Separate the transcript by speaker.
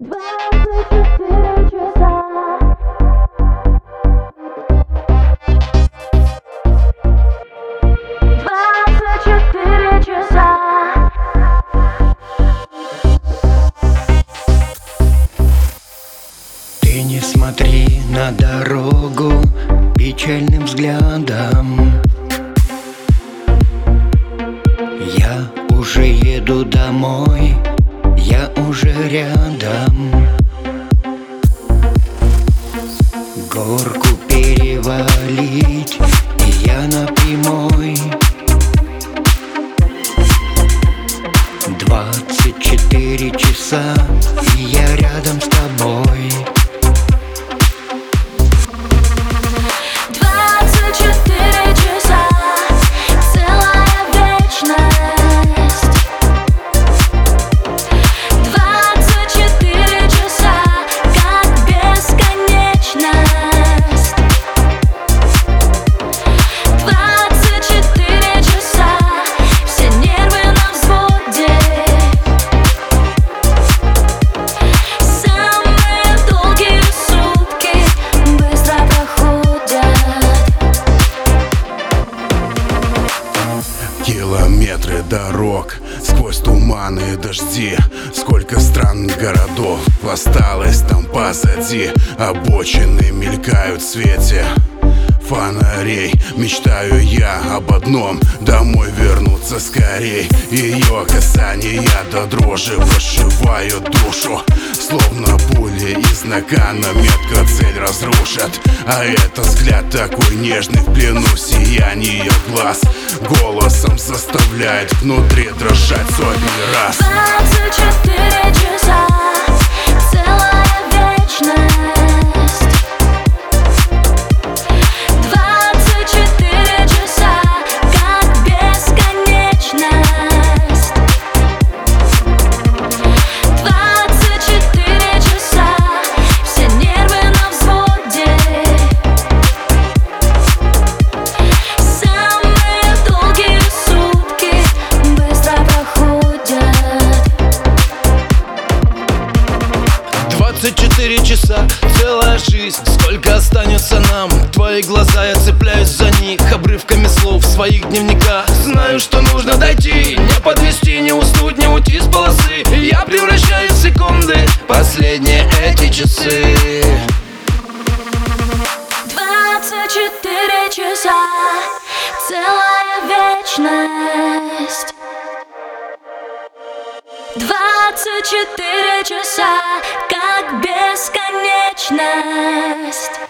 Speaker 1: 24 часа. 24 часа.
Speaker 2: Ты не смотри на дорогу печальным взглядом. Я уже еду домой, я уже рядом. Горку перевалить, и я на прямой. 24 часа, и я рядом с тобой.
Speaker 1: 24 часа, целая вечность. 24 часа, как бесконечность. 24 часа, все нервы на взводе. Самые долгие сутки быстро проходят.
Speaker 3: Километры дорог, сквозь туманы и дожди. Сколько странных городов осталось там позади. Обочины мелькают в свете фонарей. Мечтаю я об одном: домой вернуться скорей. Ее касания до дрожи прошивают душу, словно пули из накана метко цель разрушат. А это взгляд такой нежный, в плену сияние глаз, голосом заставляет внутри дрожать сотни раз.
Speaker 1: 24 часа, целая вечность. 24 часа, как бесконечность. 24 часа, все нервы на взводе. Самые долгие сутки быстро проходят.
Speaker 4: 24 часа, целая жизнь. Сколько останется нам? Твои глаза, я цепляюсь за них обрывками слов в своих дневниках. Знаю, что нужно дойти, не подвести, не уснуть, не уйти с полосы. И я превращаю в секунды последние эти часы.
Speaker 1: 24 часа, целая вечность. 24 часа, как бесконечность.